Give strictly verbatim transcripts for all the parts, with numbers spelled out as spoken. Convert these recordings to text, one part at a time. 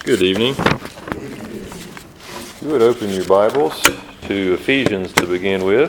Good evening. You would open your Bibles to Ephesians to begin with.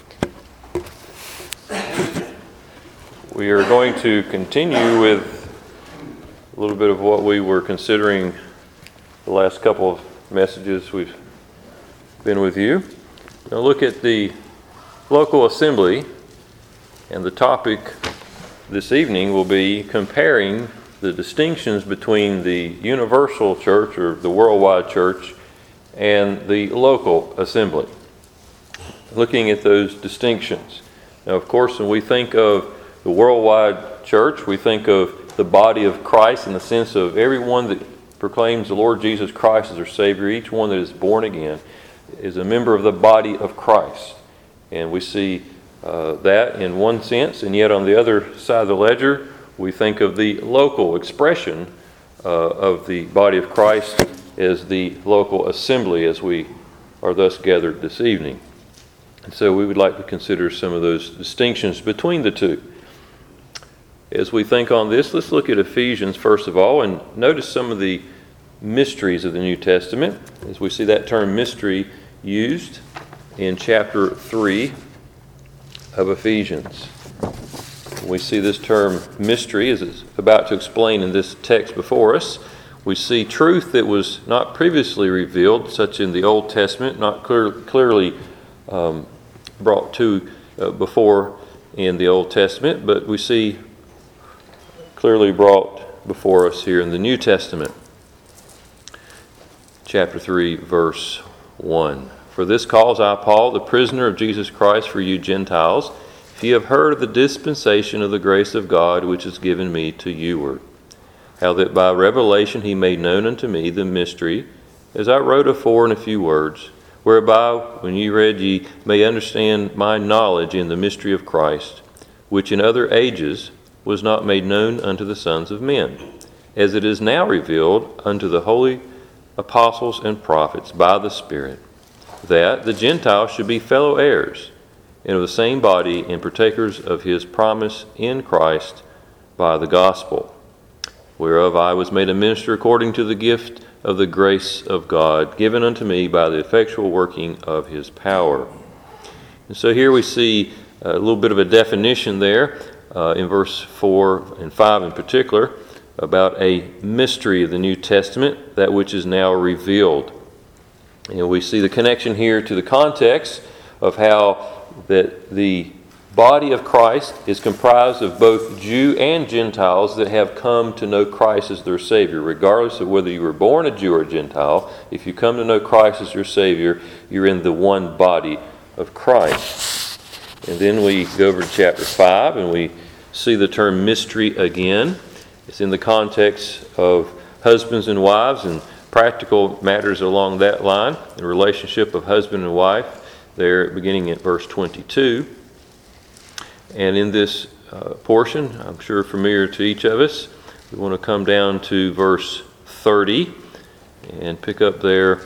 We are going to continue with a little bit of what we were considering the last couple of messages we've been with you. Now look at the local assembly, and the topic this evening will be comparing the distinctions between the universal church or the worldwide church and the local assembly. Looking at those distinctions. Now, of course, when we think of the worldwide church, we think of the body of Christ in the sense of everyone that proclaims the Lord Jesus Christ as their Savior. Each one that is born again is a member of the body of Christ. And we see uh, that in one sense, and yet on the other side of the ledger, we think of the local expression uh, of the body of Christ as the local assembly as we are thus gathered this evening. And so we would like to consider some of those distinctions between the two. As we think on this, let's look at Ephesians first of all and notice some of the mysteries of the New Testament as we see that term mystery used in chapter three of Ephesians. We see this term mystery as it's about to explain in this text before us. We see truth that was not previously revealed, such in the Old Testament, not clear, clearly um, brought to uh, before in the Old Testament, but we see clearly brought before us here in the New Testament. Chapter three, verse one. For this cause I, Paul, the prisoner of Jesus Christ for you Gentiles, if ye have heard of the dispensation of the grace of God which is given me to youward, how that by revelation he made known unto me the mystery, as I wrote afore in a few words, whereby when ye read ye may understand my knowledge in the mystery of Christ, which in other ages was not made known unto the sons of men, as it is now revealed unto the holy apostles and prophets by the Spirit, that the Gentiles should be fellow heirs, and of the same body, and partakers of his promise in Christ by the gospel, whereof I was made a minister according to the gift of the grace of God, given unto me by the effectual working of his power. And so here we see a little bit of a definition there uh, in verse four and five in particular, about a mystery of the New Testament, that which is now revealed. And we see the connection here to the context of how that the body of Christ is comprised of both Jew and Gentiles that have come to know Christ as their Savior. Regardless of whether you were born a Jew or a Gentile, if you come to know Christ as your Savior, you're in the one body of Christ. And then we go over to chapter five and we see the term mystery again. It's in the context of husbands and wives and practical matters along that line, the relationship of husband and wife, there beginning at verse twenty-two. And in this uh, portion, I'm sure familiar to each of us, we want to come down to verse thirty and pick up there.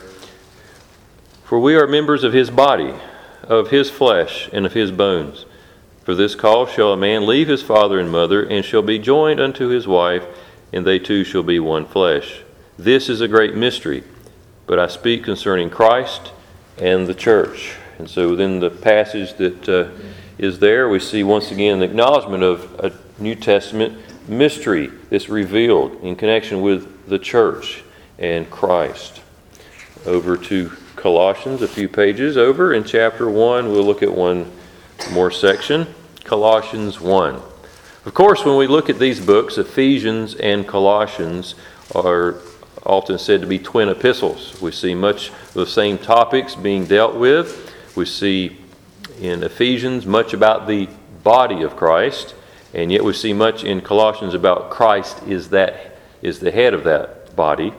For we are members of his body, of his flesh, and of his bones. For this cause shall a man leave his father and mother, and shall be joined unto his wife, and they two shall be one flesh. This is a great mystery, but I speak concerning Christ and the church. And so within the passage that uh, is there, we see once again the acknowledgement of a New Testament mystery that's revealed in connection with the church and Christ. Over to Colossians, a few pages over in chapter one, we'll look at one more section, Colossians one. Of course, when we look at these books, Ephesians and Colossians are often said to be twin epistles. We see much of the same topics being dealt with. We see in Ephesians much about the body of Christ, and yet we see much in Colossians about Christ is that is the head of that body.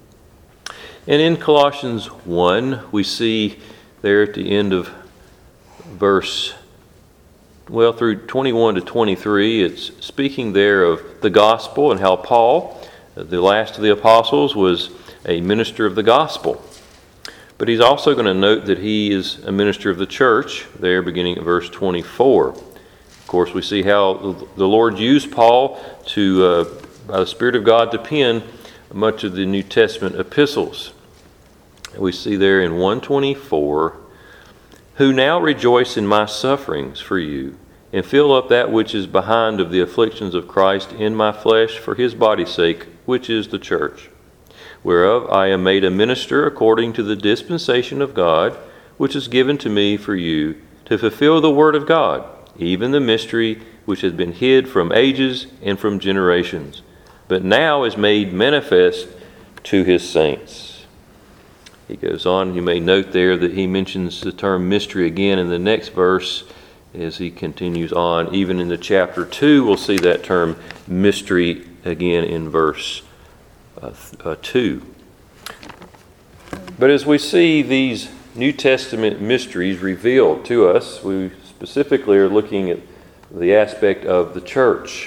And in Colossians one, we see there at the end of verse, well, through twenty-one to twenty-three, it's speaking there of the gospel and how Paul, the last of the apostles, was a minister of the gospel. But he's also going to note that he is a minister of the church, there beginning at verse twenty-four. Of course, we see how the Lord used Paul to, uh, by the Spirit of God, to pen much of the New Testament epistles. We see there in one twenty-four, who now rejoice in my sufferings for you, and fill up that which is behind of the afflictions of Christ in my flesh for his body's sake, which is the church, whereof I am made a minister according to the dispensation of God, which is given to me for you, to fulfill the word of God, even the mystery which has been hid from ages and from generations, but now is made manifest to his saints. He goes on, you may note there that he mentions the term mystery again in the next verse as he continues on. Even in the chapter two, we'll see that term mystery again in verse uh, uh, two. But as we see these New Testament mysteries revealed to us, we specifically are looking at the aspect of the church.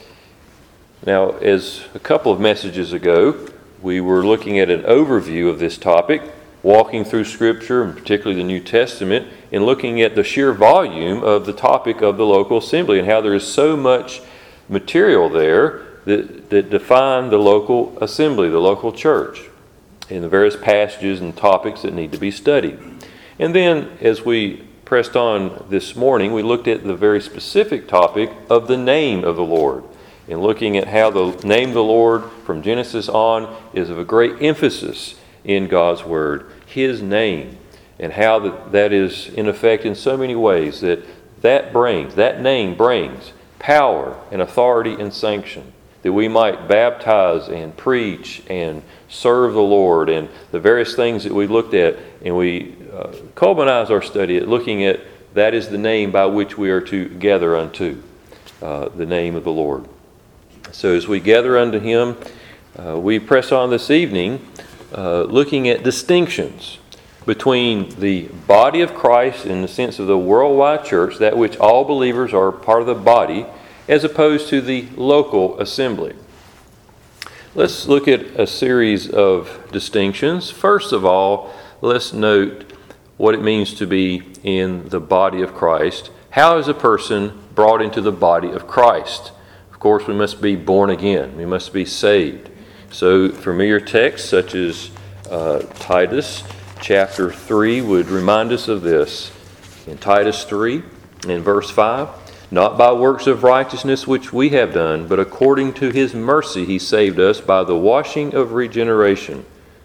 Now, as a couple of messages ago, we were looking at an overview of this topic, walking through Scripture, and particularly the New Testament, and looking at the sheer volume of the topic of the local assembly and how there is so much material there that, that define the local assembly, the local church, and the various passages and topics that need to be studied. And then, as we pressed on this morning, we looked at the very specific topic of the name of the Lord, and looking at how the name of the Lord from Genesis on is of a great emphasis in God's Word, His name, and how that, that is in effect in so many ways that that brings, that name brings power and authority and sanction, that we might baptize and preach and serve the Lord, and the various things that we looked at, and we uh, culminize our study at looking at that is the name by which we are to gather unto, uh, the name of the Lord. So as we gather unto Him, uh, we press on this evening uh, looking at distinctions between the body of Christ in the sense of the worldwide church, that which all believers are part of the body, as opposed to the local assembly. Let's look at a series of distinctions. First of all, let's note what it means to be in the body of Christ. How is a person brought into the body of Christ? Of course, we must be born again. We must be saved. So familiar texts such as uh, Titus chapter three would remind us of this. In Titus three, in verse five, not by works of righteousness which we have done, but according to His mercy He saved us by the washing of regeneration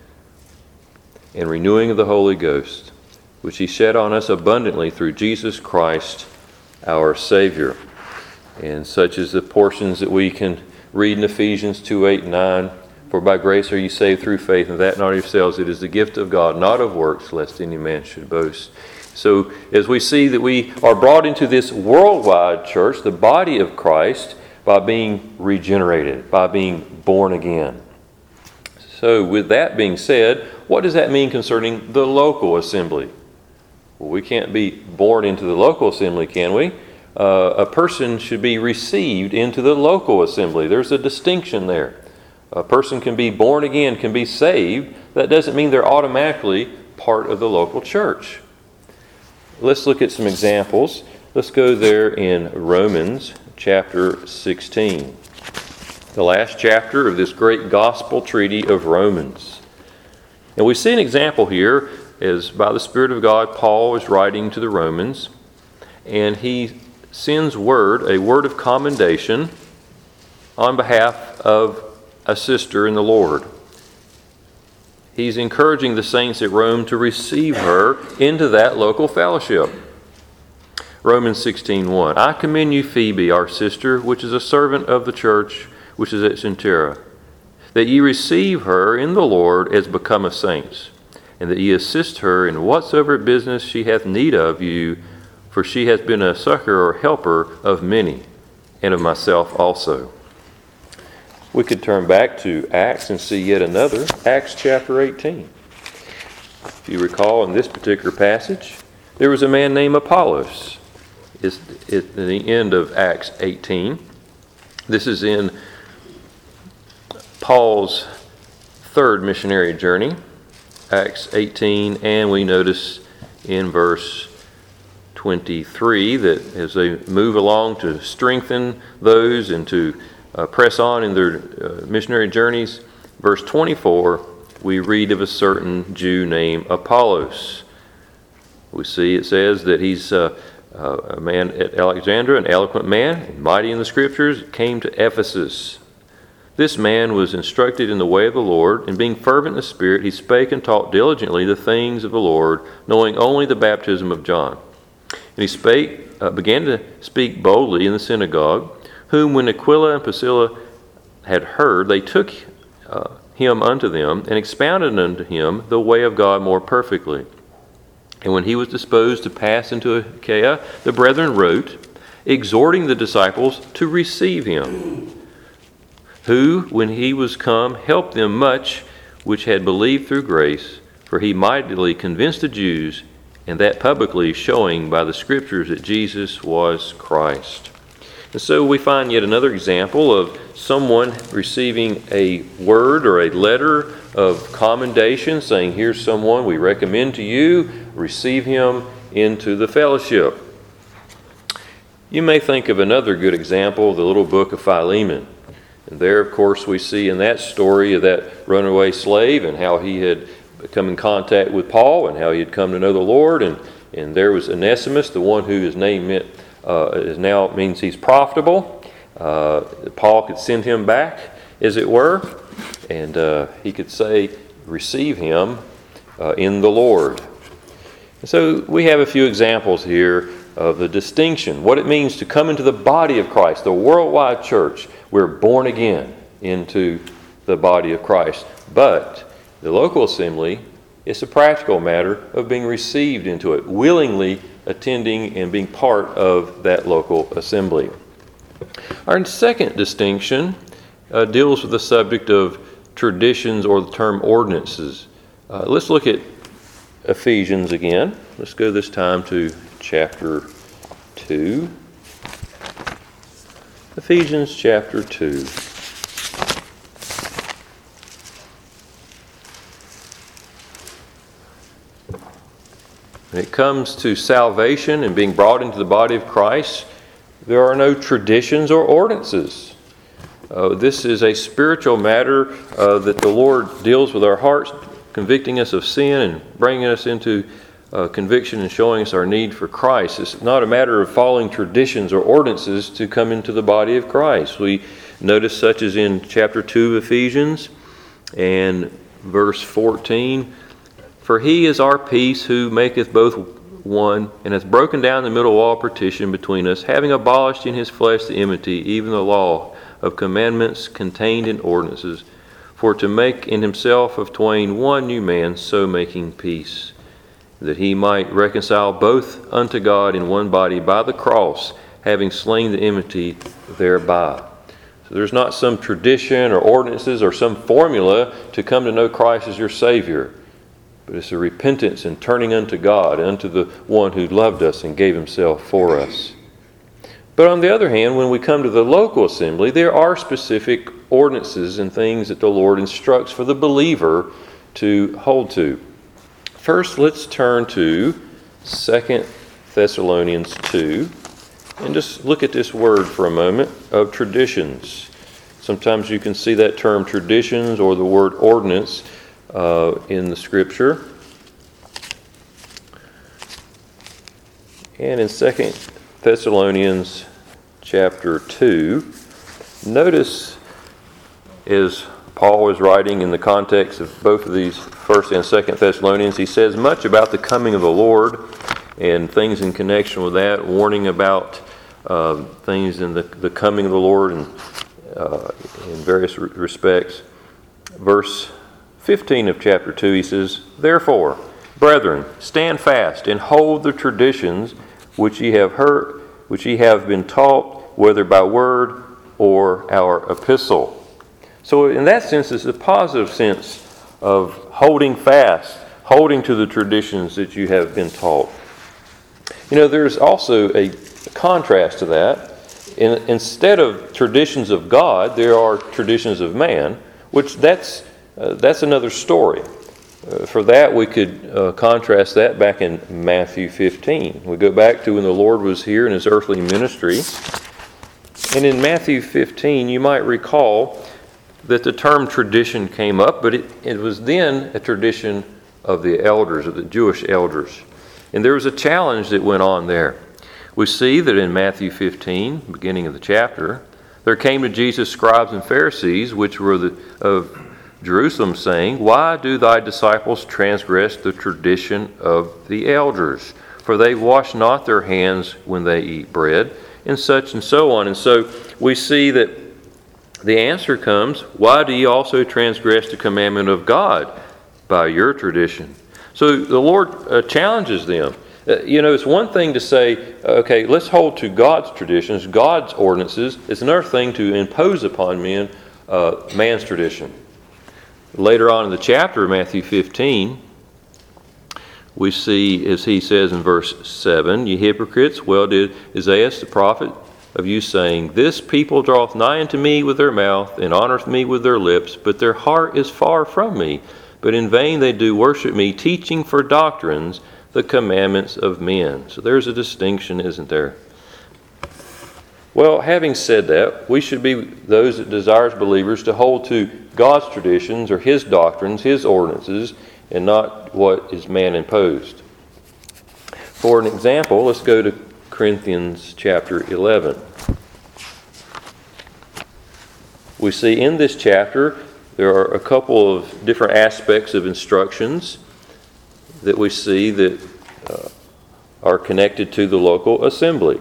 and renewing of the Holy Ghost, which He shed on us abundantly through Jesus Christ our Savior. And such as the portions that we can read in Ephesians two, eight, and nine. For by grace are you saved through faith, and that not of yourselves. It is the gift of God, not of works, lest any man should boast. So as we see that we are brought into this worldwide church, the body of Christ, by being regenerated, by being born again. So with that being said, what does that mean concerning the local assembly? Well, we can't be born into the local assembly, can we? Uh, a person should be received into the local assembly. There's a distinction there. A person can be born again, can be saved. That doesn't mean they're automatically part of the local church. Let's look at some examples. Let's go there in Romans chapter sixteen, the last chapter of this great gospel treaty of Romans. And we see an example here as by the Spirit of God, Paul is writing to the Romans, and he sends word, a word of commendation on behalf of a sister in the Lord. He's encouraging the saints at Rome to receive her into that local fellowship. Romans sixteen one. I commend you, Phoebe, our sister, which is a servant of the church which is at Cenchrea, that ye receive her in the Lord as becometh saints, and that ye assist her in whatsoever business she hath need of you, for she has been a succor or helper of many, and of myself also. We could turn back to Acts and see yet another, Acts chapter eighteen. If you recall, in this particular passage, there was a man named Apollos. It's at the end of Acts eighteen. This is in Paul's third missionary journey, Acts eighteen, and we notice in verse twenty-three that as they move along to strengthen those and to uh, press on in their uh, missionary journeys, verse twenty-four, we read of a certain Jew named Apollos. We see it says that he's uh, uh, a man at Alexandria, an eloquent man, mighty in the Scriptures, came to Ephesus. This man was instructed in the way of the Lord, and being fervent in the Spirit, he spake and taught diligently the things of the Lord, knowing only the baptism of John. And he spake, uh, began to speak boldly in the synagogue, whom when Aquila and Priscilla had heard, they took uh, him unto them, and expounded unto him the way of God more perfectly. And when he was disposed to pass into Achaia, the brethren wrote, exhorting the disciples to receive him, who, when he was come, helped them much which had believed through grace, for he mightily convinced the Jews, and that publicly, showing by the Scriptures that Jesus was Christ. And so we find yet another example of someone receiving a word or a letter of commendation, saying, here's someone we recommend to you, receive him into the fellowship. You may think of another good example, the little book of Philemon. And there, of course, we see in that story of that runaway slave and how he had come in contact with Paul and how he had come to know the Lord. And, and there was Onesimus, the one who his name meant, uh, is now means he's profitable. Uh, Paul could send him back, as it were, and uh, he could say, receive him uh, in the Lord. And so we have a few examples here of the distinction, what it means to come into the body of Christ, the worldwide church. We're born again into the body of Christ. But the local assembly, it's a practical matter of being received into it, willingly attending and being part of that local assembly. Our second distinction uh, deals with the subject of traditions or the term ordinances. Uh, let's look at Ephesians again. Let's go this time to chapter two. Ephesians chapter two. When it comes to salvation and being brought into the body of Christ, there are no traditions or ordinances. Uh, this is a spiritual matter uh, that the Lord deals with our hearts, convicting us of sin and bringing us into uh, conviction and showing us our need for Christ. It's not a matter of following traditions or ordinances to come into the body of Christ. We notice such as in chapter two of Ephesians and verse fourteen, for he is our peace, who maketh both one, and hath broken down the middle wall of partition between us, having abolished in his flesh the enmity, even the law of commandments contained in ordinances, for to make in himself of twain one new man, so making peace, that he might reconcile both unto God in one body by the cross, having slain the enmity thereby. So there's not some tradition or ordinances or some formula to come to know Christ as your Savior, but it's a repentance and turning unto God, unto the one who loved us and gave himself for us. But on the other hand, when we come to the local assembly, there are specific ordinances and things that the Lord instructs for the believer to hold to. First, let's turn to Second Thessalonians two and just look at this word for a moment of traditions. Sometimes you can see that term traditions or the word ordinance uh, in the Scripture. And in Second Thessalonians chapter two, notice as Paul is writing in the context of both of these First and Second Thessalonians, he says much about the coming of the Lord and things in connection with that, warning about uh, things in the, the coming of the Lord and uh, in various re- respects. Verse fifteen of chapter two, he says, therefore, brethren, stand fast and hold the traditions which ye have heard, which ye have been taught, whether by word or our epistle. So in that sense, it's a positive sense of holding fast, holding to the traditions that you have been taught. You know, there's also a contrast to that. In, instead of traditions of God, there are traditions of man, which that's uh, that's another story. Uh, for that, we could uh, contrast that back in Matthew fifteen. We go back to when the Lord was here in his earthly ministry. And in Matthew fifteen, you might recall that the term tradition came up, but it, it was then a tradition of the elders, of the Jewish elders. And there was a challenge that went on there. We see that in Matthew fifteen, beginning of the chapter, there came to Jesus scribes and Pharisees, which were the, of Jerusalem, saying, "Why do thy disciples transgress the tradition of the elders? For they wash not their hands when they eat bread," and such and so on. And so we see that the answer comes, "Why do ye also transgress the commandment of God by your tradition?" So the Lord uh, challenges them. Uh, you know, it's one thing to say, okay, let's hold to God's traditions, God's ordinances. It's another thing to impose upon men uh, man's tradition. Later on in the chapter of Matthew fifteen, we see, as he says in verse seven, "Ye hypocrites, well did Isaiah the prophet of you, saying, This people draweth nigh unto me with their mouth, and honoureth me with their lips, but their heart is far from me. But in vain they do worship me, teaching for doctrines the commandments of men." So there's a distinction, isn't there? Well, having said that, we should be those that desires believers to hold to God's traditions or His doctrines, His ordinances, and not what is man imposed. For an example, let's go to Corinthians chapter eleven. We see in this chapter there are a couple of different aspects of instructions that we see that uh, are connected to the local assembly.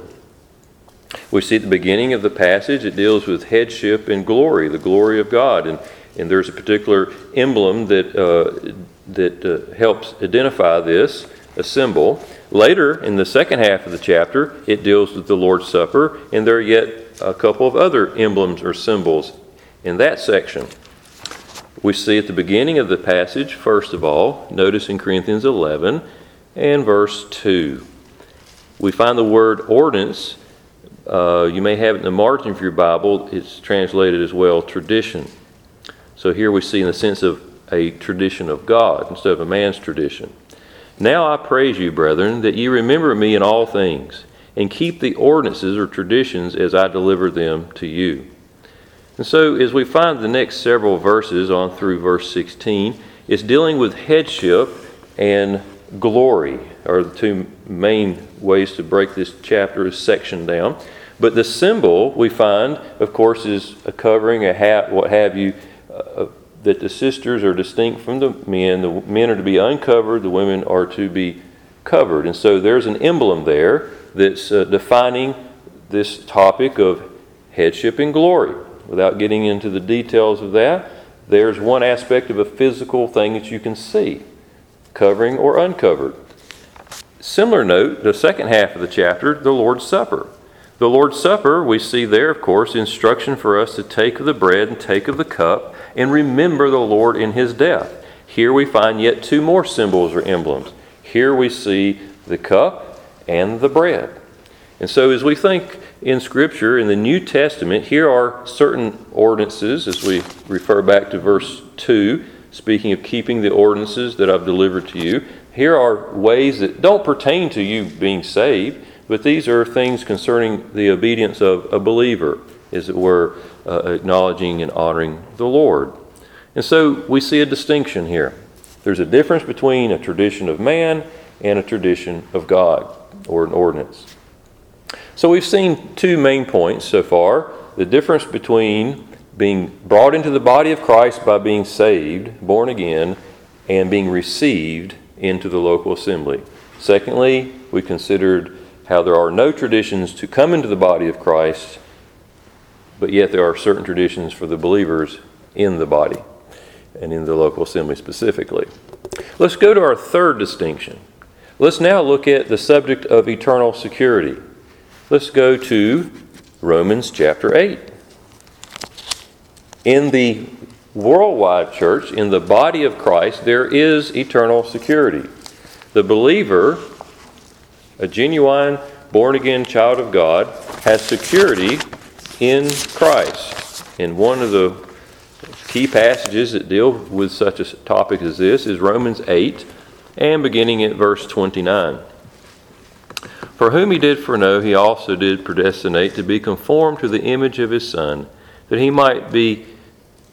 We see at the beginning of the passage it deals with headship and glory, the glory of God, and, and there's a particular emblem that uh, that uh, helps identify this, a symbol. Later, in the second half of the chapter, it deals with the Lord's Supper, and there are yet a couple of other emblems or symbols in that section. We see at the beginning of the passage, first of all, notice in Corinthians eleven and verse two, we find the word ordinance. Uh, you may have it in the margin of your Bible. It's translated as well, tradition. So here we see in the sense of a tradition of God instead of a man's tradition. "Now I praise you, brethren, that ye remember me in all things, and keep the ordinances or traditions as I delivered them to you." And so as we find the next several verses on through verse sixteen, it's dealing with headship and glory, are the two main ways to break this chapter, this section down. But the symbol we find, of course, is a covering, a hat, what have you, uh, that the sisters are distinct from the men. The men are to be uncovered, the women are to be covered. And so there's an emblem there that's uh, defining this topic of headship and glory. Without getting into the details of that, there's one aspect of a physical thing that you can see, covering or uncovered. Similar note, the second half of the chapter, the Lord's Supper. The Lord's Supper, we see there, of course, instruction for us to take of the bread and take of the cup and remember the Lord in His death. Here we find yet two more symbols or emblems. Here we see the cup and the bread. And so as we think in Scripture, in the New Testament, here are certain ordinances, as we refer back to verse two, speaking of keeping the ordinances that I've delivered to you. Here are ways that don't pertain to you being saved, but these are things concerning the obedience of a believer, as it were, uh, acknowledging and honoring the Lord. And so we see a distinction here. There's a difference between a tradition of man and a tradition of God, or an ordinance. So we've seen two main points so far. The difference between being brought into the body of Christ by being saved, born again, and being received into the local assembly. Secondly, we considered how there are no traditions to come into the body of Christ, but yet there are certain traditions for the believers in the body and in the local assembly specifically. Let's go to our third distinction. Let's now look at the subject of eternal security. Let's go to Romans chapter eight. In the worldwide church, in the body of Christ, there is eternal security. The believer, a genuine born-again child of God, has security in Christ. And one of the key passages that deal with such a topic as this is Romans eight, and beginning at verse twenty-nine. For whom he did foreknow, he also did predestinate to be conformed to the image of his Son, that he might be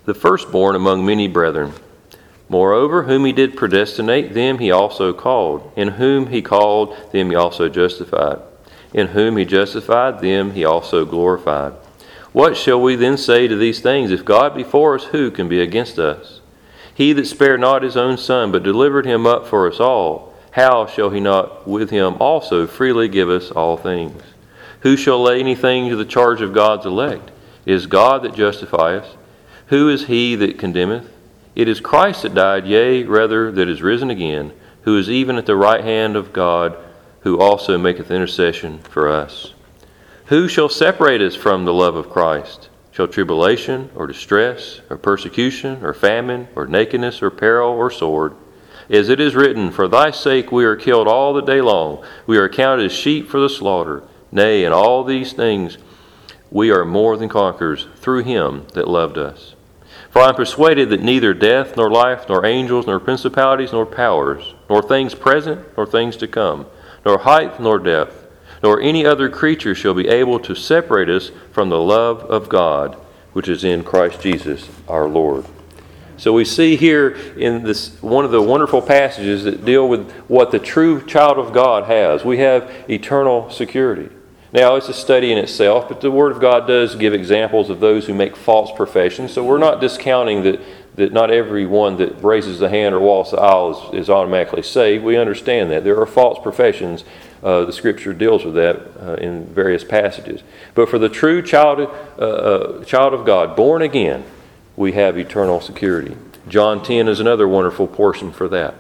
the firstborn among many brethren. Moreover, whom he did predestinate, them he also called. In whom he called, them he also justified. In whom he justified, them he also glorified. What shall we then say to these things? If God be for us, who can be against us? He that spared not his own Son, but delivered him up for us all, how shall he not with him also freely give us all things? Who shall lay anything to the charge of God's elect? It is God that justifieth. Who is he that condemneth? It is Christ that died, yea, rather that is risen again, who is even at the right hand of God, who also maketh intercession for us. Who shall separate us from the love of Christ? Shall tribulation, or distress, or persecution, or famine, or nakedness, or peril, or sword? As it is written, For thy sake we are killed all the day long. We are counted as sheep for the slaughter. Nay, in all these things we are more than conquerors through him that loved us. For I am persuaded that neither death, nor life, nor angels, nor principalities, nor powers, nor things present, nor things to come, nor height, nor depth, nor any other creature shall be able to separate us from the love of God, which is in Christ Jesus our Lord. So we see here in this one of the wonderful passages that deal with what the true child of God has. We have eternal security. Now, it's a study in itself, but the Word of God does give examples of those who make false professions. So we're not discounting that, that not everyone that raises the hand or walks the aisle is, is automatically saved. We understand that. There are false professions. Uh, the Scripture deals with that uh, in various passages. But for the true child, uh, uh, child of God, born again, we have eternal security. John ten is another wonderful portion for that.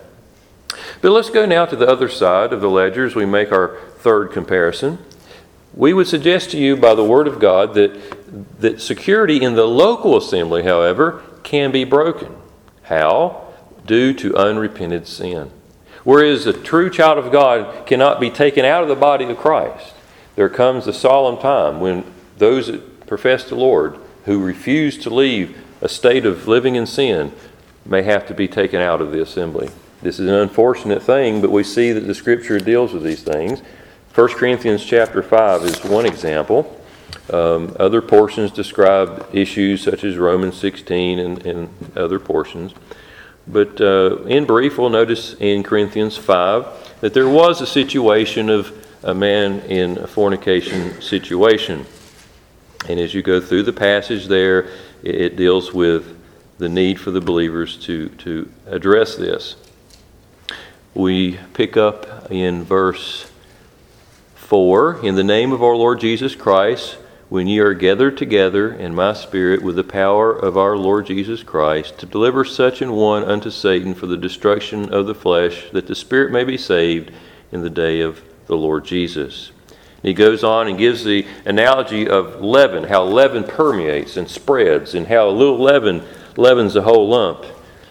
But let's go now to the other side of the ledger as we make our third comparison. We would suggest to you by the Word of God that, that security in the local assembly, however, can be broken. How? Due to unrepented sin. Whereas a true child of God cannot be taken out of the body of Christ, there comes a solemn time when those that profess the Lord, who refuse to leave a state of living in sin, may have to be taken out of the assembly. This is an unfortunate thing, but we see that the Scripture deals with these things. First Corinthians chapter five is one example. Um, other portions describe issues such as Romans sixteen and, and other portions. But uh, in brief, we'll notice in Corinthians five that there was a situation of a man in a fornication situation. And as you go through the passage there, it, it deals with the need for the believers to, to address this. We pick up in verse four, In the name of our Lord Jesus Christ, when ye are gathered together in my spirit with the power of our Lord Jesus Christ, to deliver such an one unto Satan for the destruction of the flesh, that the spirit may be saved in the day of the Lord Jesus. And he goes on and gives the analogy of leaven, how leaven permeates and spreads, and how a little leaven leavens the whole lump.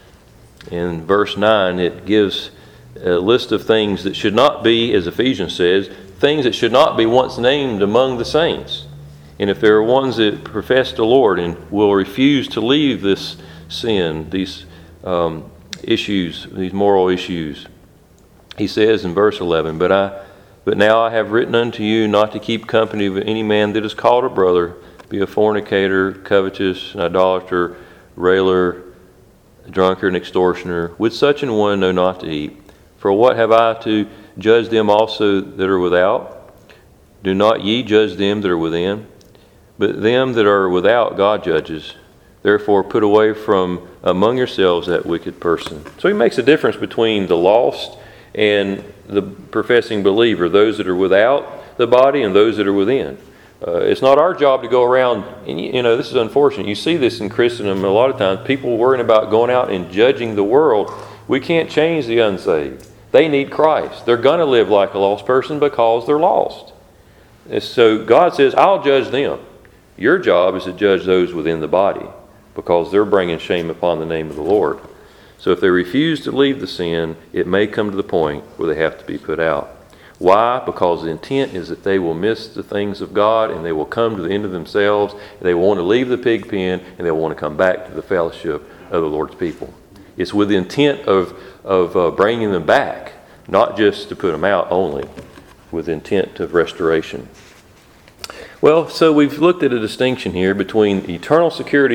In verse nine, it gives a list of things that should not be, as Ephesians says, things that should not be once named among the saints. And if there are ones that profess the Lord and will refuse to leave this sin, these um, issues, these moral issues, he says in verse eleven, But I, but now I have written unto you not to keep company with any man that is called a brother, be a fornicator, covetous, an idolater, railer, a drunkard, an extortioner. With such an one know not to eat. For what have I to judge them also that are without? Do not ye judge them that are within? But them that are without God judges. Therefore put away from among yourselves that wicked person. So he makes a difference between the lost and the professing believer, those that are without the body and those that are within. Uh, it's not our job to go around, and you know, this is unfortunate. You see this in Christendom a lot of times, people worrying about going out and judging the world. We can't change the unsaved. They need Christ. They're going to live like a lost person because they're lost. And so God says, I'll judge them. Your job is to judge those within the body because they're bringing shame upon the name of the Lord. So if they refuse to leave the sin, it may come to the point where they have to be put out. Why? Because the intent is that they will miss the things of God and they will come to the end of themselves. And they will want to leave the pig pen and they will want to come back to the fellowship of the Lord's people. It's with the intent of, of uh, bringing them back, not just to put them out only, with intent of restoration. Well, so we've looked at a distinction here between eternal security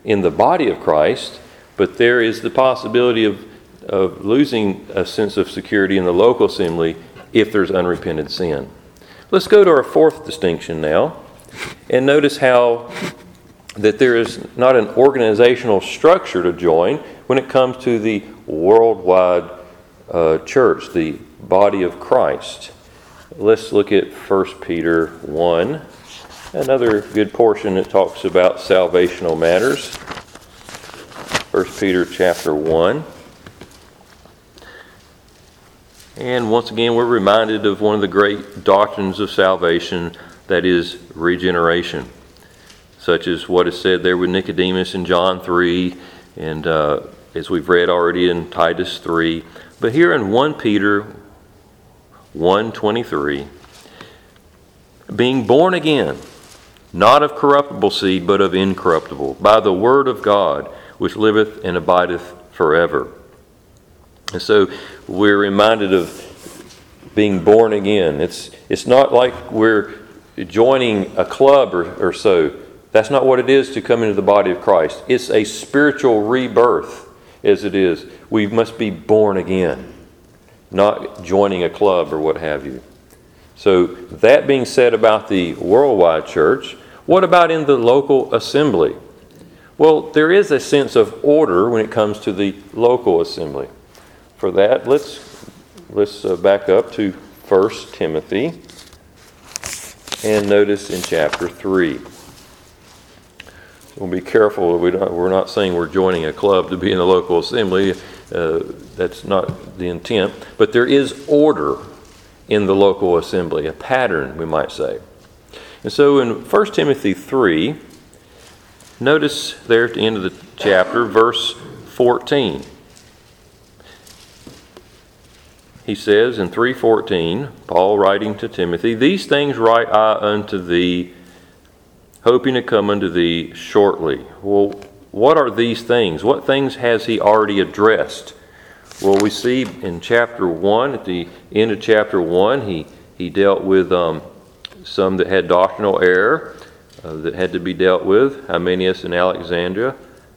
in the body of Christ, but there is the possibility of, of losing a sense of security in the local assembly if there's unrepented sin. Let's go to our fourth distinction now, and notice how that there is not an organizational structure to join when it comes to the worldwide uh, church, the body of Christ. Let's look at First Peter one, another good portion that talks about salvational matters. First Peter chapter one. And once again, we're reminded of one of the great doctrines of salvation, that is regeneration, such as what is said there with Nicodemus in John three, and uh, as we've read already in Titus three. But here in First Peter one twenty-three, being born again, not of corruptible seed, but of incorruptible, by the word of God, which liveth and abideth forever. And so we're reminded of being born again. It's it's not like we're joining a club or, or so. That's not what it is to come into the body of Christ. It's a spiritual rebirth, as it is. We must be born again, not joining a club or what have you. So that being said about the worldwide church, what about in the local assembly? Well, there is a sense of order when it comes to the local assembly. For that, let's let's uh, back up to First Timothy and notice in chapter three. We'll be careful. We don't, we're not saying we're joining a club to be in the local assembly. Uh, that's not the intent. But there is order in the local assembly, a pattern, we might say. And so in First Timothy three, notice there at the end of the chapter, verse fourteen. He says in three fourteen, Paul writing to Timothy, "These things write I unto thee, hoping to come unto thee shortly." Well, what are these things? What things has he already addressed? Well, we see in chapter one, at the end of chapter one, he, he dealt with um, some that had doctrinal error uh, that had to be dealt with, Hymenaeus and Alexandria.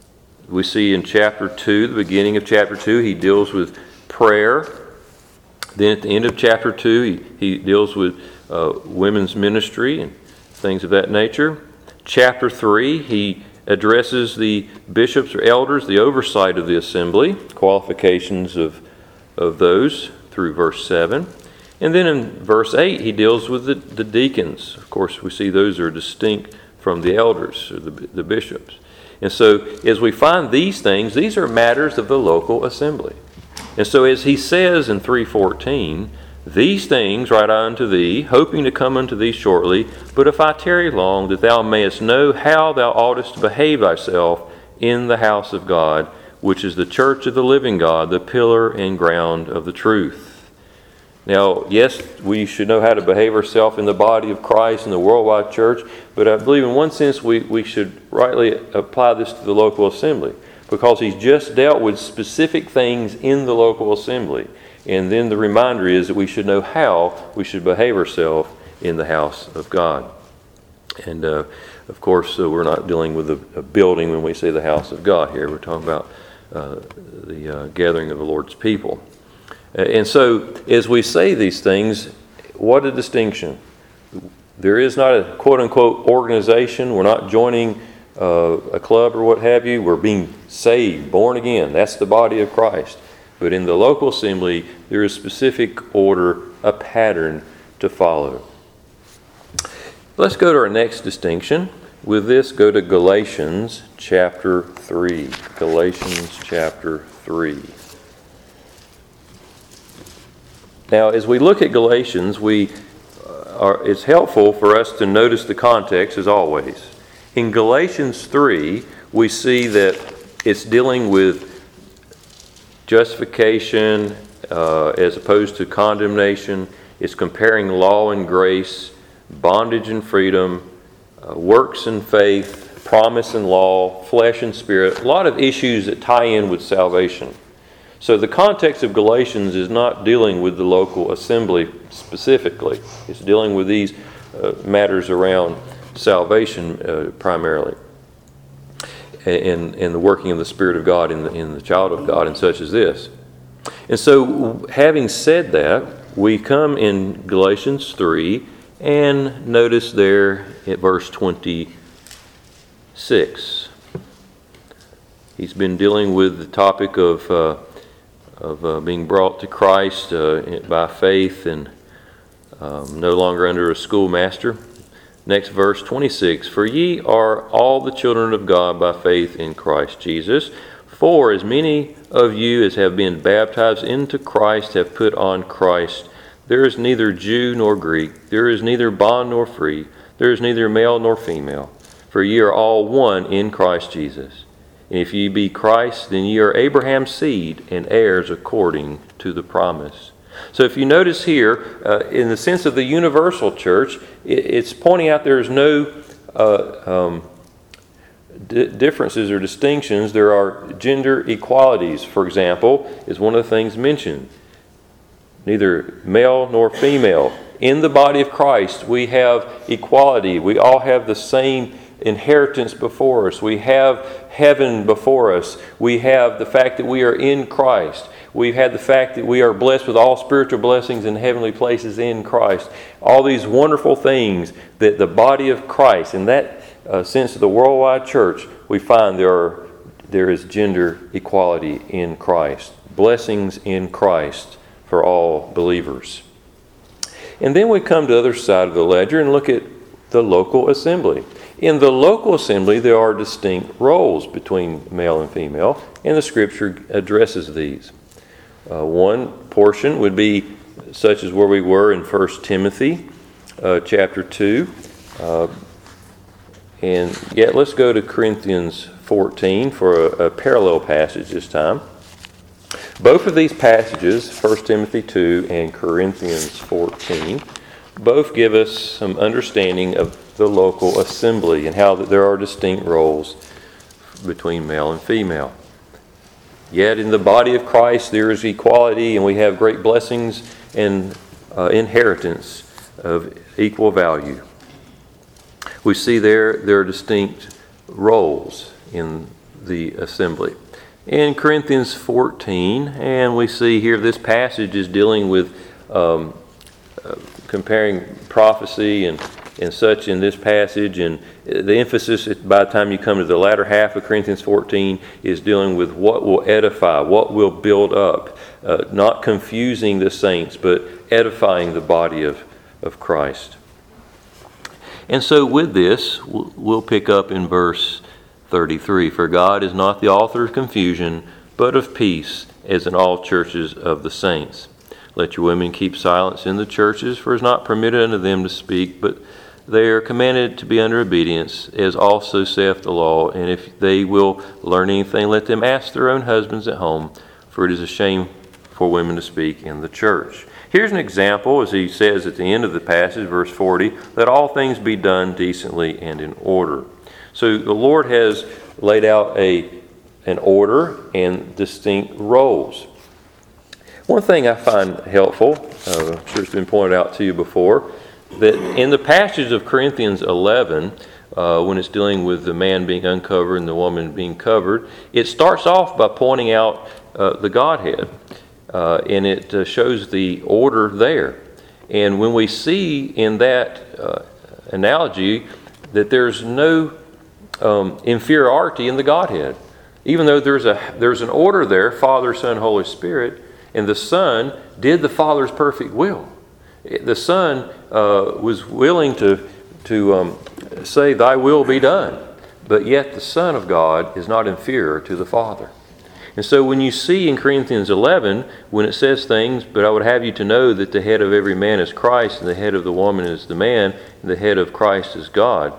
We see in chapter two, the beginning of chapter two, he deals with prayer. Then at the end of chapter two, he, he deals with uh, women's ministry and things of that nature. Chapter three, he addresses the bishops or elders, the oversight of the assembly, qualifications of, of those through verse seven. And then in verse eight, he deals with the, the deacons. Of course, we see those are distinct from the elders or the, the bishops. And so as we find these things, these are matters of the local assembly. And so as he says in three fourteen, "These things write I unto thee, hoping to come unto thee shortly, but if I tarry long, that thou mayest know how thou oughtest to behave thyself in the house of God, which is the church of the living God, the pillar and ground of the truth." Now, yes, we should know how to behave ourselves in the body of Christ in the worldwide church, but I believe in one sense we, we should rightly apply this to the local assembly, because he's just dealt with specific things in the local assembly. And then the reminder is that we should know how we should behave ourselves in the house of God. And uh, of course, uh, we're not dealing with a, a building when we say the house of God here. We're talking about uh, the uh, gathering of the Lord's people. Uh, and so, as we say these things, what a distinction. There is not a quote-unquote organization. We're not joining uh, a club or what have you. We're being saved, born again. That's the body of Christ. But in the local assembly, there is specific order, a pattern to follow. Let's go to our next distinction. With this, go to Galatians chapter three. Galatians chapter three. Now, as we look at Galatians, we are, it's helpful for us to notice the context as always. In Galatians three, we see that it's dealing with justification uh, as opposed to condemnation. It's comparing law and grace, bondage and freedom, uh, works and faith, promise and law, flesh and spirit. A lot of issues that tie in with salvation. So the context of Galatians is not dealing with the local assembly specifically. It's dealing with these uh, matters around salvation uh, primarily. and, and the working of the Spirit of God in the, in the child of God, and such as this. And so, having said that, we come in Galatians three, and notice there at verse twenty-six. He's been dealing with the topic of uh, of uh, being brought to Christ uh, by faith and um, no longer under a schoolmaster. Next verse, twenty-six. For ye are all the children of God by faith in Christ Jesus. For as many of you as have been baptized into Christ have put on Christ. There is neither Jew nor Greek. There is neither bond nor free. There is neither male nor female. For ye are all one in Christ Jesus. And if ye be Christ, then ye are Abraham's seed and heirs according to the promise. So if you notice here, uh, in the sense of the universal church, it, it's pointing out there's no uh, um, d- differences or distinctions. There are gender equalities, for example, is one of the things mentioned. Neither male nor female. In the body of Christ, we have equality. We all have the same inheritance before us. We have heaven before us. We have the fact that we are in Christ. We've had the fact that we are blessed with all spiritual blessings in heavenly places in Christ. All these wonderful things that the body of Christ, in that uh, sense of the worldwide church, we find there are there is gender equality in Christ. Blessings in Christ for all believers. And then we come to the other side of the ledger and look at the local assembly. In the local assembly, there are distinct roles between male and female, and the Scripture addresses these. Uh, one portion would be such as where we were in First Timothy uh, chapter two. Uh, and yet let's go to Corinthians fourteen for a, a parallel passage this time. Both of these passages, First Timothy two and Corinthians fourteen, both give us some understanding of the local assembly and how that there are distinct roles between male and female. Yet in the body of Christ there is equality, and we have great blessings and uh, inheritance of equal value. We see there there are distinct roles in the assembly. In Corinthians fourteen, and we see here this passage is dealing with um, uh, comparing prophecy and, and such in this passage, and the emphasis by the time you come to the latter half of Corinthians fourteen is dealing with what will edify, what will build up, uh, not confusing the saints, but edifying the body of, of Christ. And so with this, we'll pick up in verse thirty-three. For God is not the author of confusion, but of peace, as in all churches of the saints. Let your women keep silence in the churches, for it is not permitted unto them to speak, but they are commanded to be under obedience, as also saith the law. And if they will learn anything, let them ask their own husbands at home, for it is a shame for women to speak in the church. Here's an example, as he says at the end of the passage, verse forty, let all things be done decently and in order. So the Lord has laid out a an order and distinct roles. One thing I find helpful, uh, I'm sure it's been pointed out to you before, that in the passage of Corinthians eleven, uh, when it's dealing with the man being uncovered and the woman being covered, it starts off by pointing out uh, the Godhead, uh, and it uh, shows the order there. And when we see in that uh, analogy that there's no um, inferiority in the Godhead, even though there's a there's an order there, Father, Son, Holy Spirit, and the Son did the Father's perfect will. The Son uh, was willing to to um, say, "Thy will be done," but yet the Son of God is not inferior to the Father. And so when you see in Corinthians eleven, when it says things, but I would have you to know that the head of every man is Christ, and the head of the woman is the man, and the head of Christ is God,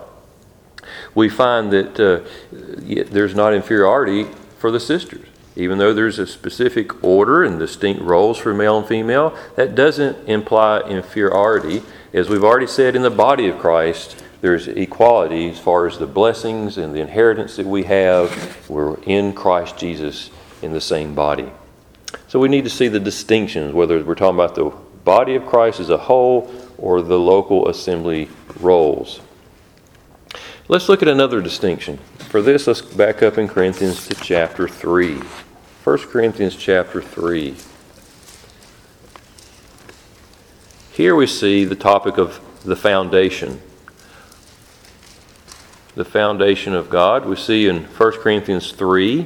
we find that uh, there's not inferiority for the sisters. Even though there's a specific order and distinct roles for male and female, that doesn't imply inferiority. As we've already said, in the body of Christ, there's equality as far as the blessings and the inheritance that we have. We're in Christ Jesus in the same body. So we need to see the distinctions, whether we're talking about the body of Christ as a whole or the local assembly roles. Let's look at another distinction. For this, let's back up in Corinthians to chapter three. First Corinthians chapter three. Here we see the topic of the foundation. The foundation of God. We see in First Corinthians three.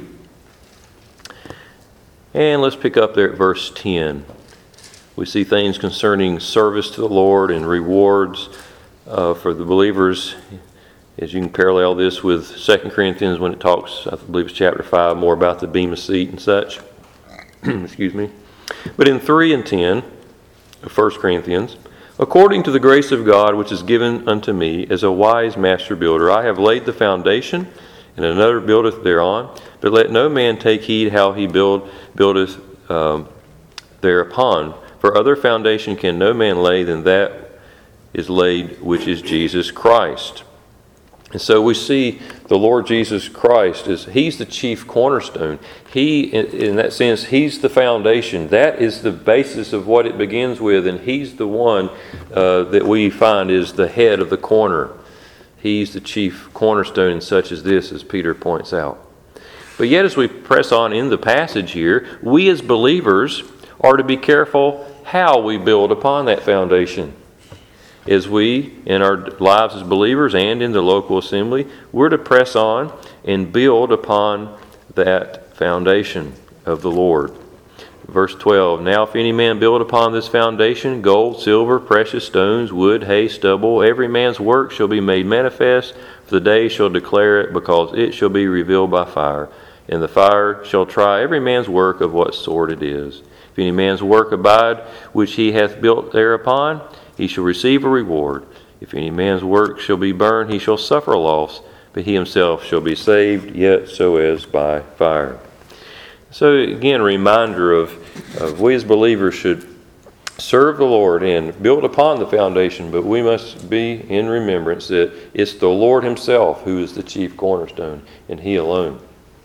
And let's pick up there at verse ten. We see things concerning service to the Lord and rewards uh, for the believers. As you can parallel this with Second Corinthians when it talks, I believe it's chapter five, more about the bema seat and such. Excuse me. But in three and ten of First Corinthians, according to the grace of God which is given unto me as a wise master builder, I have laid the foundation, and another buildeth thereon. But let no man take heed how he build buildeth um, thereupon. For other foundation can no man lay than that is laid, which is Jesus Christ. And so we see the Lord Jesus Christ as He's the chief cornerstone. He, in, in that sense, He's the foundation. That is the basis of what it begins with, and He's the one uh, that we find is the head of the corner. He's the chief cornerstone in such as this, as Peter points out. But yet, as we press on in the passage here, we as believers are to be careful how we build upon that foundation. As we, in our lives as believers and in the local assembly, we're to press on and build upon that foundation of the Lord. Verse twelve, now if any man build upon this foundation, gold, silver, precious stones, wood, hay, stubble, every man's work shall be made manifest, for the day shall declare it, because it shall be revealed by fire. And the fire shall try every man's work of what sort it is. If any man's work abide, which he hath built thereupon, he shall receive a reward. If any man's work shall be burned, he shall suffer a loss, but he himself shall be saved, yet so as by fire. So again, a reminder of, of we as believers should serve the Lord and build upon the foundation, but we must be in remembrance that it's the Lord Himself who is the chief cornerstone, and He alone.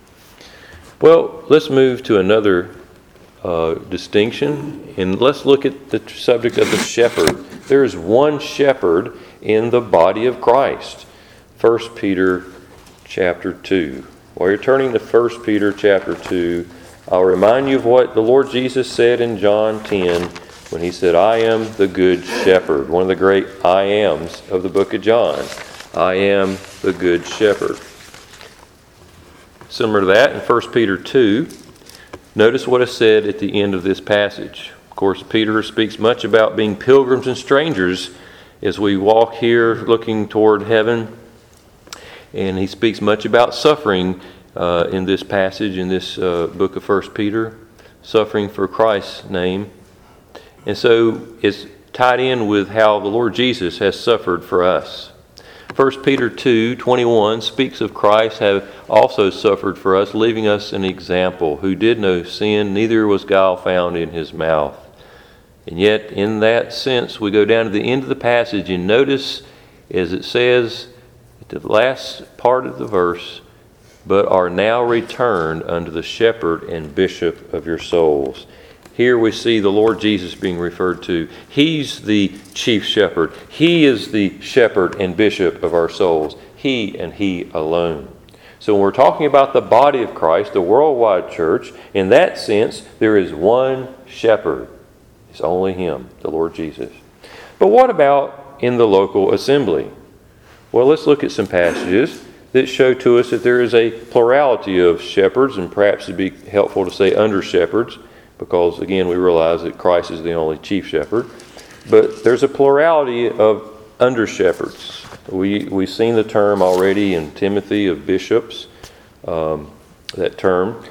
Well, let's move to another uh, distinction, and let's look at the subject of the shepherd. There is one shepherd in the body of Christ. First Peter chapter two. While you're turning to First Peter chapter two, I'll remind you of what the Lord Jesus said in John ten when He said, I am the good shepherd. One of the great I ams of the book of John. I am the good shepherd. Similar to that, in First Peter two, notice what is said at the end of this passage. Of course, Peter speaks much about being pilgrims and strangers as we walk here looking toward heaven. And he speaks much about suffering uh, in this passage, in this uh, book of First Peter, suffering for Christ's name. And so it's tied in with how the Lord Jesus has suffered for us. First Peter two twenty-one speaks of Christ have also suffered for us, leaving us an example, who did no sin, neither was guile found in His mouth. And yet, in that sense, we go down to the end of the passage and notice, as it says at the last part of the verse, but are now returned unto the shepherd and bishop of your souls. Here we see the Lord Jesus being referred to. He's the chief shepherd. He is the shepherd and bishop of our souls. He and He alone. So when we're talking about the body of Christ, the worldwide church, in that sense, there is one shepherd. It's only Him, the Lord Jesus. But what about in the local assembly? Well, let's look at some passages that show to us that there is a plurality of shepherds, and perhaps it'd be helpful to say under shepherds, because again we realize that Christ is the only chief shepherd. But there's a plurality of under shepherds. We, we've seen the term already in Timothy of bishops, um, that term.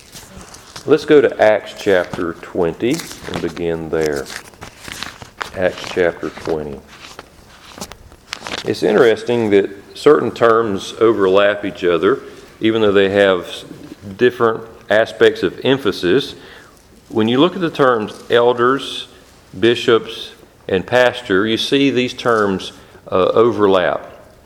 Let's go to Acts chapter twenty and begin there. Acts chapter twenty. It's interesting that certain terms overlap each other, even though they have different aspects of emphasis. When you look at the terms elders, bishops, and pastor, you see these terms uh, overlap.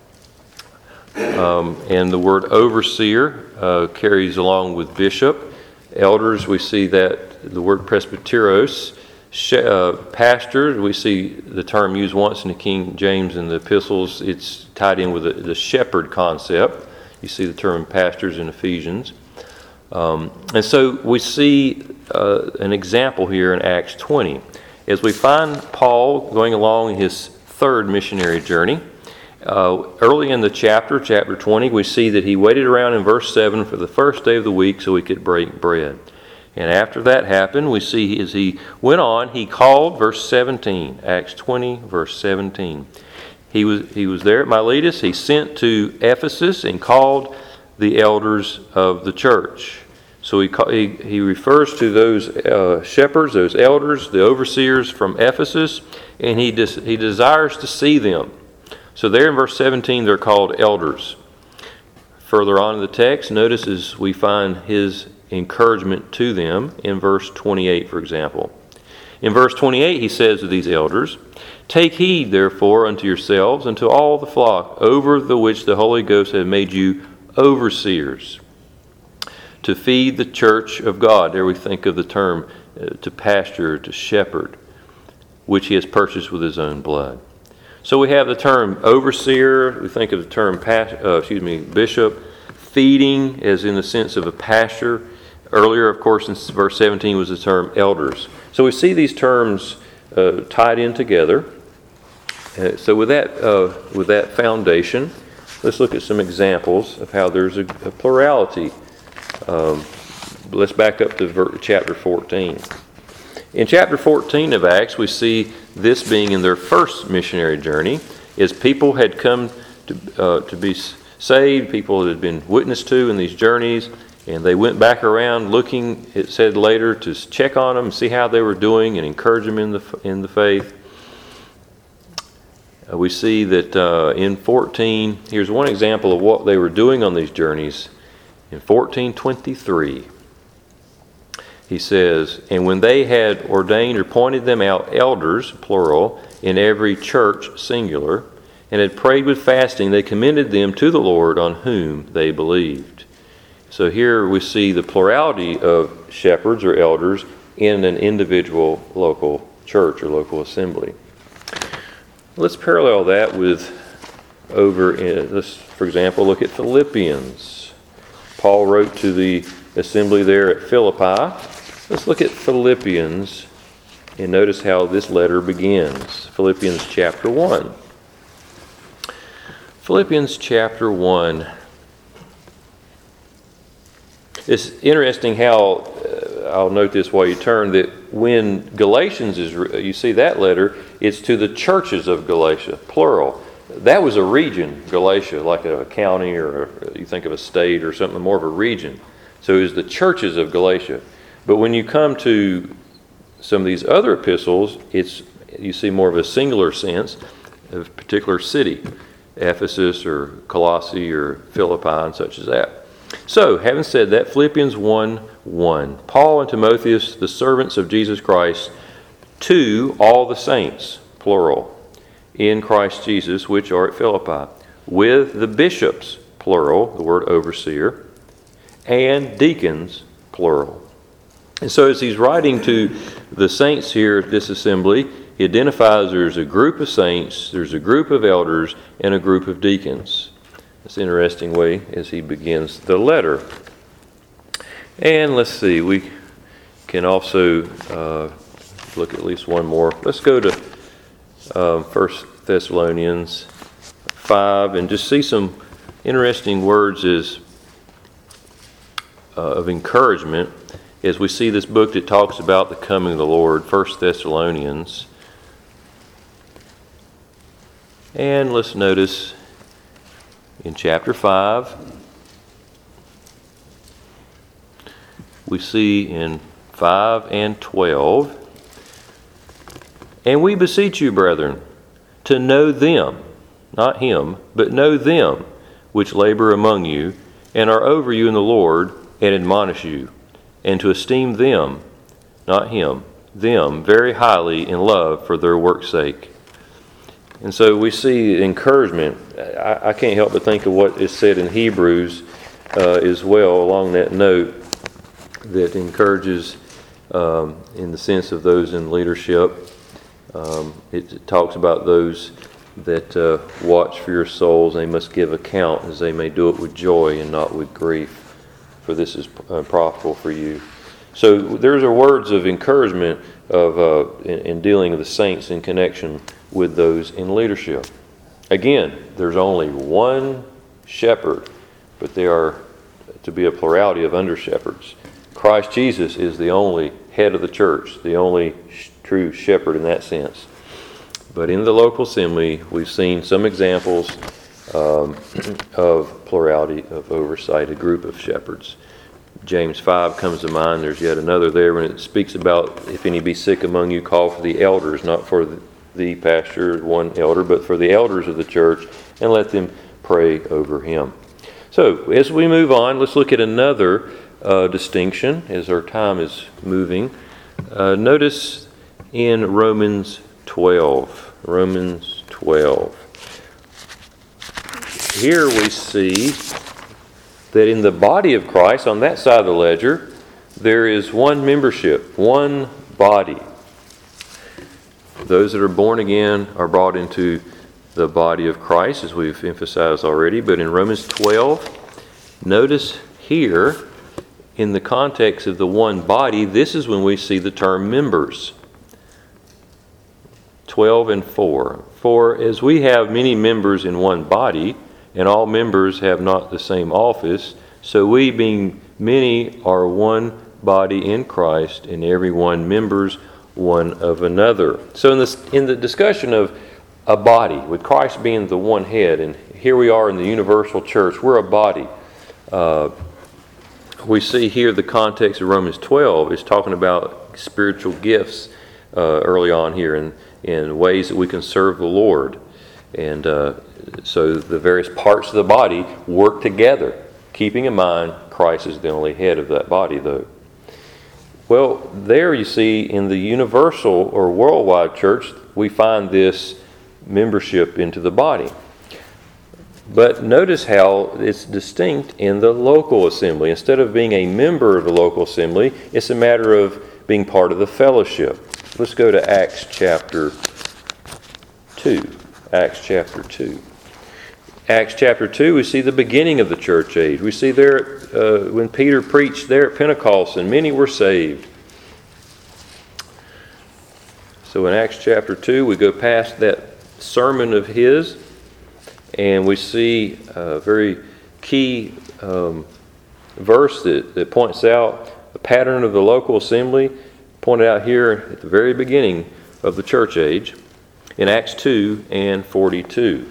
Um, and the word overseer uh, carries along with bishop. Elders, we see that the word presbyteros She- uh, pastor, we see the term used once in the King James and the epistles. It's tied in with the, the shepherd concept. You see the term pastors in Ephesians. Um, and so we see uh, an example here in Acts twenty. As we find Paul going along his third missionary journey, uh, early in the chapter, chapter twenty, we see that he waited around in verse seven for the first day of the week so he could break bread. And after that happened, we see as he went on, he called, verse seventeen, Acts twenty, verse seventeen. He was, he was there at Miletus. He sent to Ephesus and called the elders of the church. So he, he, he refers to those uh, shepherds, those elders, the overseers from Ephesus, and he, des, he desires to see them. So there in verse seventeen, they're called elders. Further on in the text, notice as we find his encouragement to them in verse twenty-eight, for example. In verse twenty-eight, he says to these elders, "Take heed, therefore, unto yourselves and to all the flock, over the which the Holy Ghost hath made you overseers, to feed the church of God." There we think of the term uh, to pasture, to shepherd, which he has purchased with his own blood. So we have the term overseer. We think of the term pas- uh, excuse me, bishop. Feeding, as in the sense of a pasture. Earlier, of course, in verse seventeen was the term elders. So we see these terms uh, tied in together. Uh, so with that, uh, with that foundation, let's look at some examples of how there's a, a plurality. Um, let's back up to ver- chapter fourteen. In chapter fourteen of Acts, we see this being in their first missionary journey, as people had come to, uh, to be saved, people that had been witnessed to in these journeys, and they went back around looking, it said later, to check on them, see how they were doing, and encourage them in the in the faith. Uh, we see that uh, in fourteen, here's one example of what they were doing on these journeys. In fourteen twenty-three, he says, "And when they had ordained or pointed them out elders, plural, in every church, singular, and had prayed with fasting, they commended them to the Lord on whom they believed." So here we see the plurality of shepherds or elders in an individual local church or local assembly. Let's parallel that with over in, let's, for example, look at Philippians. Paul wrote to the assembly there at Philippi. Let's look at Philippians and notice how this letter begins. Philippians chapter one. Philippians chapter one. It's interesting how, uh, I'll note this while you turn, that when Galatians is, you see that letter, it's to the churches of Galatia, plural. That was a region, Galatia, like a county or a, you think of a state or something, more of a region. So it was the churches of Galatia. But when you come to some of these other epistles, it's you see more of a singular sense of a particular city. Ephesus or Colossae or Philippi and such as that. So, having said that, Philippians one one. Paul and Timotheus, the servants of Jesus Christ, to all the saints, plural, in Christ Jesus, which are at Philippi, with the bishops, plural, the word overseer, and deacons, plural. And so as he's writing to the saints here at this assembly, he identifies there's a group of saints, there's a group of elders, and a group of deacons. It's an interesting way as he begins the letter. And let's see, we can also uh, look at least one more. Let's go to uh, First Thessalonians five and just see some interesting words as, uh, of encouragement as we see this book that talks about the coming of the Lord, First Thessalonians. And let's notice in chapter five, we see in five and twelve, "And we beseech you, brethren, to know them," not him, but know them, "which labor among you, and are over you in the Lord, and admonish you, and to esteem them," not him, them, "very highly in love for their work's sake." And so we see encouragement. I, I can't help but think of what is said in Hebrews uh, as well along that note that encourages um, in the sense of those in leadership. Um, it, it talks about those that uh, watch for your souls. They must give account, as they may do it with joy and not with grief, for this is uh, profitable for you. So there's are words of encouragement of uh, in, in dealing with the saints in connection with those in leadership. Again, there's only one shepherd, but there are to be a plurality of under-shepherds. Christ Jesus is the only head of the church, the only sh- true shepherd in that sense. But in the local assembly, we've seen some examples um, of plurality of oversight, a group of shepherds. James five comes to mind. There's yet another there when it speaks about, if any be sick among you, call for the elders, not for the, the pastor, one elder, but for the elders of the church, and let them pray over him. So, as we move on, let's look at another uh, distinction as our time is moving. Uh, notice in Romans twelve. Romans twelve. Here we see that in the body of Christ, on that side of the ledger, there is one membership, one body. Those that are born again are brought into the body of Christ, as we've emphasized already. But in Romans twelve, notice here, in the context of the one body, this is when we see the term members. twelve and four. For as we have many members in one body, and all members have not the same office, so we, being many, are one body in Christ, and every one members one of another. So in this, in the discussion of a body, with Christ being the one head, and here we are in the universal church, we're a body. Uh, we see here the context of Romans twelve is talking about spiritual gifts uh, early on here, in, in ways that we can serve the Lord. And uh, so the various parts of the body work together, keeping in mind Christ is the only head of that body, though. Well, there you see in the universal or worldwide church, we find this membership into the body. But notice how it's distinct in the local assembly. Instead of being a member of the local assembly, it's a matter of being part of the fellowship. Let's go to Acts chapter two. Acts chapter two. Acts chapter two, we see the beginning of the church age. We see there uh, when Peter preached there at Pentecost, and many were saved. So in Acts chapter two, we go past that sermon of his, and we see a very key um, verse that, that points out the pattern of the local assembly, pointed out here at the very beginning of the church age, in Acts two and forty-two.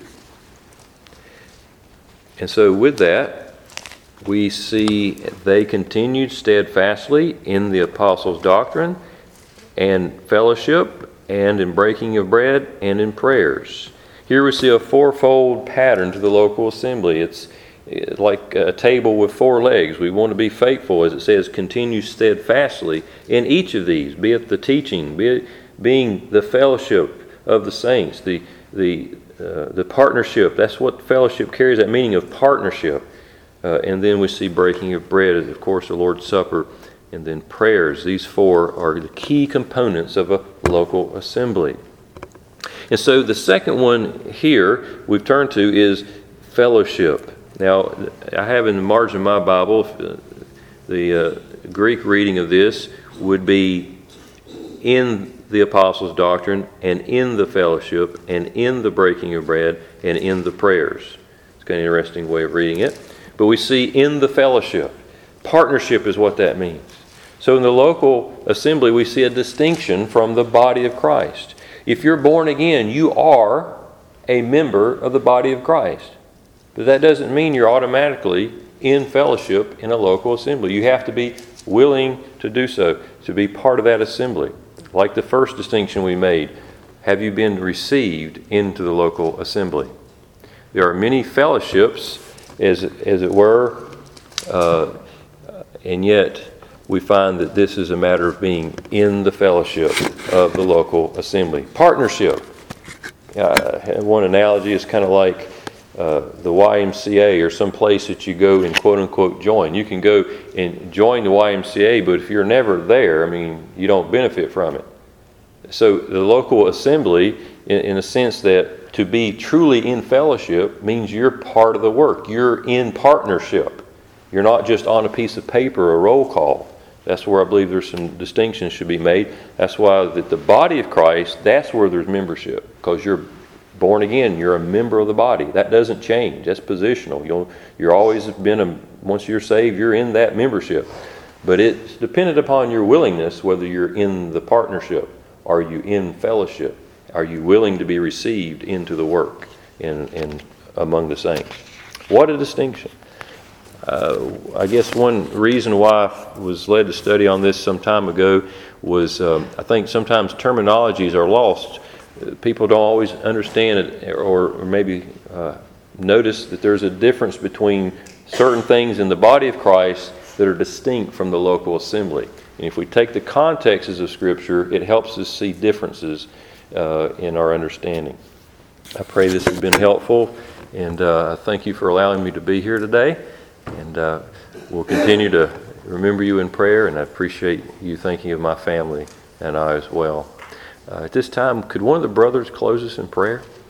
And so with that, we see they continued steadfastly in the apostles' doctrine and fellowship and in breaking of bread and in prayers. Here we see a fourfold pattern to the local assembly. It's like a table with four legs. We want to be faithful, as it says, continue steadfastly in each of these, be it the teaching, be it being the fellowship of the saints, the the uh, the partnership. That's what fellowship carries, that meaning of partnership. Uh, and then we see breaking of bread, of course, the Lord's Supper, and then prayers. These four are the key components of a local assembly. And so the second one here we've turned to is fellowship. Now, I have in the margin of my Bible, the uh, Greek reading of this would be in the apostles' doctrine, and in the fellowship, and in the breaking of bread, and in the prayers. It's kind of an interesting way of reading it. But we see in the fellowship. Partnership is what that means. So in the local assembly, we see a distinction from the body of Christ. If you're born again, you are a member of the body of Christ. But that doesn't mean you're automatically in fellowship in a local assembly. You have to be willing to do so, to be part of that assembly. Like the first distinction we made, have you been received into the local assembly? There are many fellowships, as, as it were, uh, and yet we find that this is a matter of being in the fellowship of the local assembly. Partnership. Uh, one analogy is kind of like uh, the Y M C A or some place that you go and quote-unquote join. You can go and join the Y M C A, but if you're never there, I mean, you don't benefit from it. So the local assembly, in, in a sense that to be truly in fellowship means you're part of the work. You're in partnership. You're not just on a piece of paper or a roll call. That's where I believe there's some distinctions should be made. That's why that the body of Christ, that's where there's membership, because you're born again. You're a member of the body. That doesn't change. That's positional. You'll, you're always been a, once you're saved, you're in that membership. But it's dependent upon your willingness whether you're in the partnership. Are you in fellowship? Are you willing to be received into the work in, in among the saints? What a distinction. Uh, I guess one reason why I was led to study on this some time ago was um, I think sometimes terminologies are lost. People don't always understand it or, or maybe uh, notice that there's a difference between certain things in the body of Christ that are distinct from the local assembly. And if we take the contexts of Scripture, it helps us see differences uh, in our understanding. I pray this has been helpful, and uh, thank you for allowing me to be here today. And uh, we'll continue to remember you in prayer, and I appreciate you thinking of my family and I as well. Uh, at this time, could one of the brothers close us in prayer?